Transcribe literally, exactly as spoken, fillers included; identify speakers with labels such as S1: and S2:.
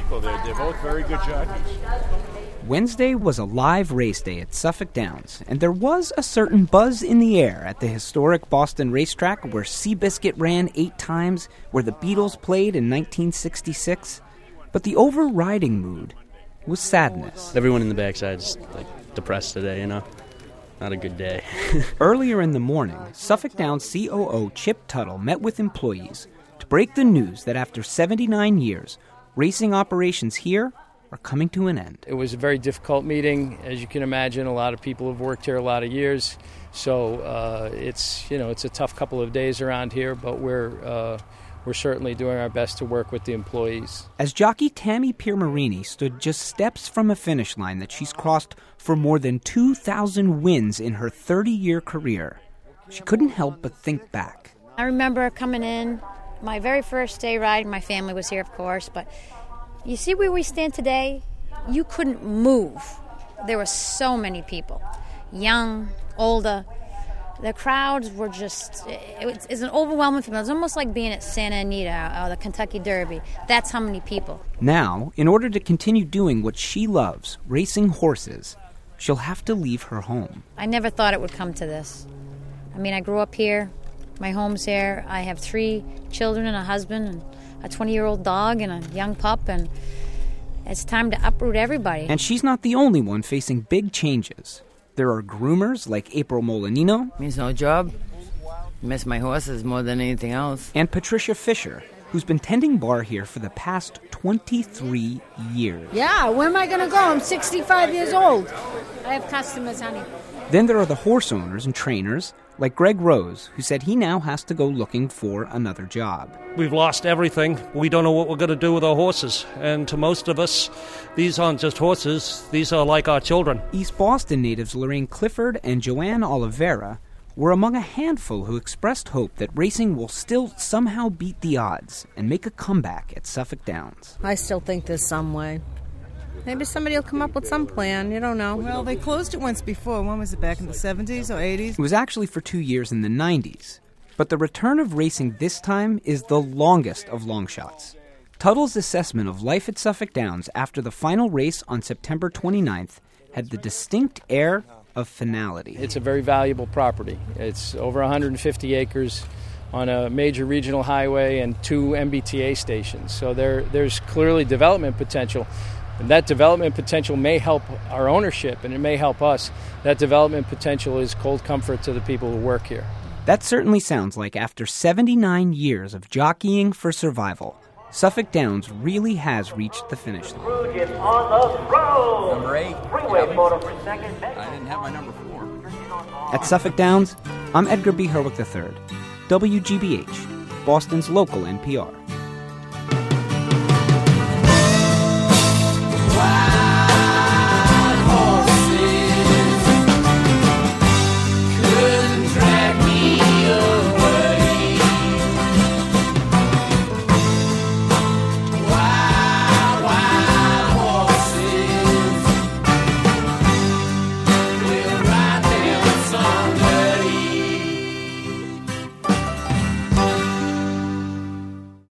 S1: people. They're, they're both very good jockeys.
S2: Wednesday was a live race day at Suffolk Downs, and there was a certain buzz in the air at the historic Boston racetrack where Seabiscuit ran eight times, where the Beatles played in nineteen sixty-six. But the overriding mood was sadness.
S3: Everyone in the backside's like depressed today, you know? Not a good day.
S2: Earlier in the morning, Suffolk Downs C O O Chip Tuttle met with employees to break the news that after seventy-nine years, racing operations here are coming to an end.
S4: It was a very difficult meeting. As you can imagine, a lot of people have worked here a lot of years. So uh, it's, you know, it's a tough couple of days around here, but we're uh, we're certainly doing our best to work with the employees.
S2: As jockey Tammy Piermarini stood just steps from a finish line that she's crossed for more than two thousand wins in her thirty-year career, she couldn't help but think back.
S5: I remember coming in, my very first day riding. My family was here, of course, but you see where we stand today? You couldn't move. There were so many people, young, older. The crowds were just, it was, it was an overwhelming feeling. It was almost like being at Santa Anita or the Kentucky Derby. That's how many people.
S2: Now, in order to continue doing what she loves, racing horses, she'll have to leave her home.
S5: I never thought it would come to this. I mean, I grew up here. My home's here. I have three children and a husband and a twenty-year-old dog and a young pup, and it's time to uproot everybody.
S2: And she's not the only one facing big changes. There are groomers like April Molinino.
S6: Means no job. Miss my horses more than anything else.
S2: And Patricia Fisher, who's been tending bar here for the past twenty-three years.
S7: Yeah, where am I going to go? I'm sixty-five years old. I have customers, honey.
S2: Then there are the horse owners and trainers, like Greg Rose, who said he now has to go looking for another job.
S8: We've lost everything. We don't know what we're going to do with our horses. And to most of us, these aren't just horses. These are like our children.
S2: East Boston natives Lorraine Clifford and Joanne Oliveira were among a handful who expressed hope that racing will still somehow beat the odds and make a comeback at Suffolk Downs.
S9: I still think there's some way. Maybe somebody will come up with some plan. You don't know.
S10: Well, they closed it once before. When was it, back in the seventies or eighties?
S2: It was actually for two years in the nineties. But the return of racing this time is the longest of long shots. Tuttle's assessment of life at Suffolk Downs after the final race on September twenty-ninth had the distinct air of finality.
S4: It's a very valuable property. It's over one hundred fifty acres on a major regional highway and two M B T A stations. So there, there's clearly development potential. And that development potential may help our ownership, and it may help us. That development potential is cold comfort to the people who work here.
S2: That certainly sounds like after seventy-nine years of jockeying for survival, Suffolk Downs really has reached the finish line.
S11: Number eight. I didn't have my number four.
S2: At Suffolk Downs, I'm Edgar B. Herwick the third, W G B H, Boston's local N P R.